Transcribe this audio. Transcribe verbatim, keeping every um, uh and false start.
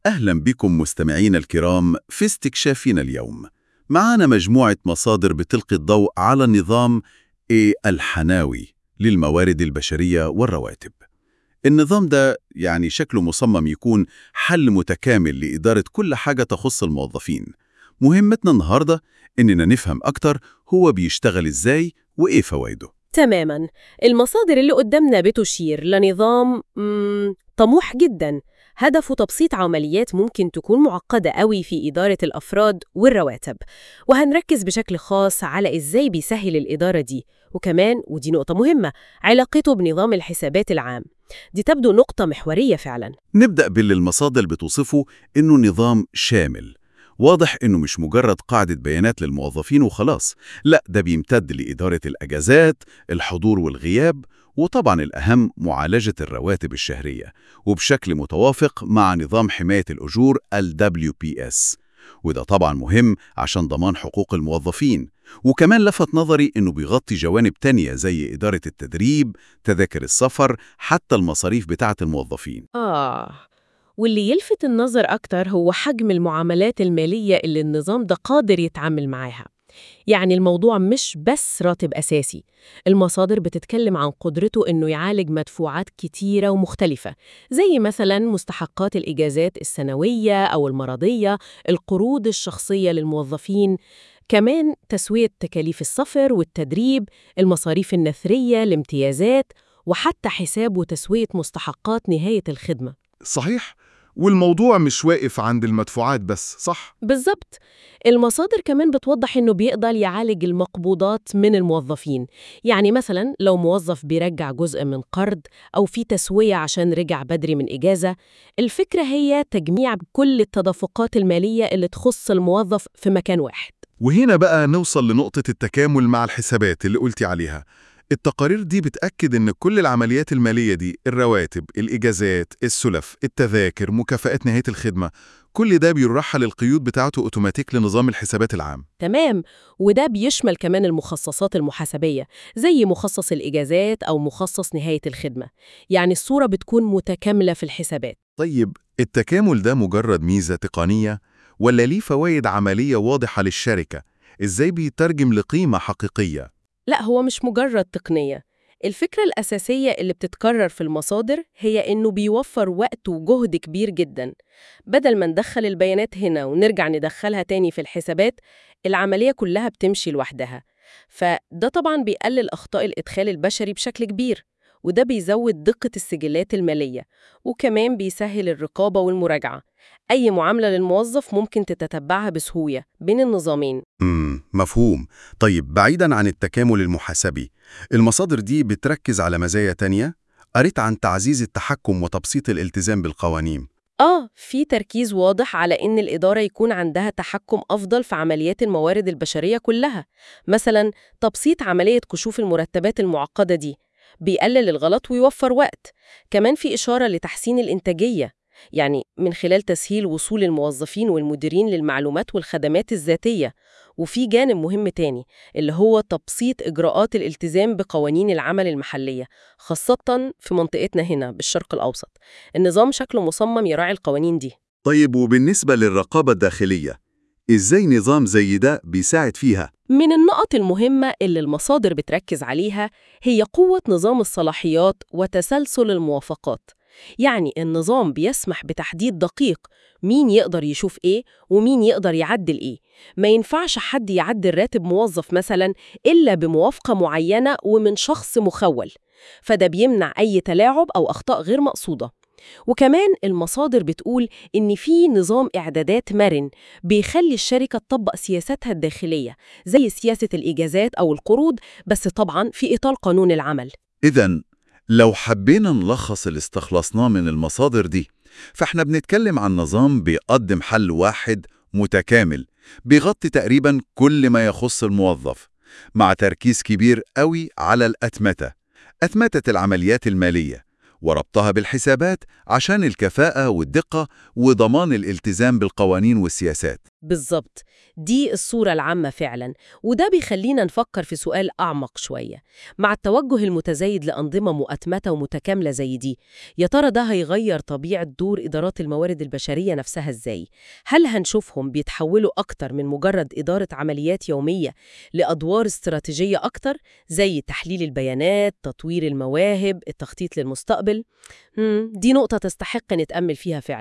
أهلا بكم مستمعين الكرام في استكشافنا اليوم. معانا مجموعة مصادر بتلقي الضوء على النظام إيه الحناوي للموارد البشرية والرواتب. النظام ده يعني شكله مصمم يكون حل متكامل لإدارة كل حاجة تخص الموظفين. مهمتنا النهاردة إننا نفهم أكتر هو بيشتغل إزاي وإيه فوائده. تماماً. المصادر اللي قدامنا بتشير لنظام مم، طموح جداً، هدفه تبسيط عمليات ممكن تكون معقدة قوي في إدارة الأفراد والرواتب، وهنركز بشكل خاص على إزاي بيسهل الإدارة دي، وكمان ودي نقطة مهمة، علاقته بنظام الحسابات العام. دي تبدو نقطة محورية فعلاً. نبدأ باللي المصادر بتوصفه إنه نظام شامل. واضح إنه مش مجرد قاعدة بيانات للموظفين وخلاص، لا ده بيمتد لإدارة الأجازات، الحضور والغياب، وطبعا الأهم معالجة الرواتب الشهرية، وبشكل متوافق مع نظام حماية الأجور ال دبليو بي إس. وده طبعا مهم عشان ضمان حقوق الموظفين. وكمان لفت نظري إنه بيغطي جوانب تانية زي إدارة التدريب، تذاكر السفر، حتى المصاريف بتاعة الموظفين. آه، واللي يلفت النظر أكتر هو حجم المعاملات المالية اللي النظام ده قادر يتعامل معاها. يعني الموضوع مش بس راتب أساسي، المصادر بتتكلم عن قدرته إنه يعالج مدفوعات كتيرة ومختلفة، زي مثلاً مستحقات الإجازات السنوية أو المرضية، القروض الشخصية للموظفين، كمان تسوية تكاليف السفر والتدريب، المصاريف النثرية، الامتيازات، وحتى حساب وتسوية مستحقات نهاية الخدمة. صحيح. والموضوع مش واقف عند المدفوعات بس، صح؟ بالظبط. المصادر كمان بتوضح إنه بيقدر يعالج المقبوضات من الموظفين، يعني مثلاً لو موظف بيرجع جزء من قرض أو في تسوية عشان رجع بدري من إجازة. الفكرة هي تجميع كل التدفقات المالية اللي تخص الموظف في مكان واحد. وهنا بقى نوصل لنقطة التكامل مع الحسابات اللي قلتي عليها. التقارير دي بتأكد إن كل العمليات المالية دي، الرواتب، الإجازات، السلف، التذاكر، مكافآت نهاية الخدمة، كل ده بيرحل القيود بتاعته أوتوماتيك لنظام الحسابات العام. تمام. وده بيشمل كمان المخصصات المحاسبية، زي مخصص الإجازات أو مخصص نهاية الخدمة. يعني الصورة بتكون متكاملة في الحسابات. طيب، التكامل ده مجرد ميزة تقنية ولا ليه فوائد عملية واضحة للشركة؟ إزاي بيترجم لقيمة حقيقية؟ لا، هو مش مجرد تقنية. الفكرة الأساسية اللي بتتكرر في المصادر هي إنه بيوفر وقت وجهد كبير جداً. بدل ما ندخل البيانات هنا ونرجع ندخلها تاني في الحسابات، العملية كلها بتمشي لوحدها. فده طبعاً بيقلل أخطاء الإدخال البشري بشكل كبير، وده بيزود دقة السجلات المالية، وكمان بيسهل الرقابة والمراجعة. أي معاملة للموظف ممكن تتتبعها بسهولة بين النظامين. امم مفهوم. طيب بعيداً عن التكامل المحاسبي، المصادر دي بتركز على مزايا تانية؟ قريت عن تعزيز التحكم وتبسيط الالتزام بالقوانين. آه، في تركيز واضح على إن الإدارة يكون عندها تحكم أفضل في عمليات الموارد البشرية كلها. مثلاً تبسيط عملية كشوف المرتبات المعقدة دي بيقلل الغلط ويوفر وقت. كمان في إشارة لتحسين الإنتاجية، يعني من خلال تسهيل وصول الموظفين والمديرين للمعلومات والخدمات الذاتية. وفي جانب مهم تاني اللي هو تبسيط إجراءات الالتزام بقوانين العمل المحلية، خاصة في منطقتنا هنا بالشرق الأوسط. النظام شكله مصمم يراعي القوانين دي. طيب وبالنسبة للرقابة الداخلية، إزاي نظام زي ده بيساعد فيها؟ من النقط المهمة اللي المصادر بتركز عليها هي قوة نظام الصلاحيات وتسلسل الموافقات. يعني النظام بيسمح بتحديد دقيق مين يقدر يشوف إيه ومين يقدر يعدل إيه. ما ينفعش حد يعدل راتب موظف مثلاً إلا بموافقة معينة ومن شخص مخول، فده بيمنع أي تلاعب أو أخطاء غير مقصودة. وكمان المصادر بتقول إن في نظام إعدادات مرن بيخلي الشركة تطبق سياساتها الداخلية، زي سياسة الإجازات أو القروض، بس طبعاً في إطار قانون العمل. إذن لو حبينا نلخص اللي استخلصناه من المصادر دي، فإحنا بنتكلم عن نظام بيقدم حل واحد متكامل، بيغطي تقريباً كل ما يخص الموظف، مع تركيز كبير قوي على الأتمتة، أتمتة العمليات المالية، وربطها بالحسابات عشان الكفاءة والدقة وضمان الالتزام بالقوانين والسياسات. بالظبط، دي الصورة العامة فعلا، وده بيخلينا نفكر في سؤال أعمق شوية. مع التوجه المتزايد لأنظمة مؤتمتة ومتكاملة زي دي، يا ترى ده هيغير طبيعة دور إدارات الموارد البشرية نفسها إزاي؟ هل هنشوفهم بيتحولوا أكتر من مجرد إدارة عمليات يومية لأدوار استراتيجية أكتر، زي تحليل البيانات، تطوير المواهب، التخطيط للمستقبل؟ مم، دي نقطة تستحق نتأمل فيها فعلا.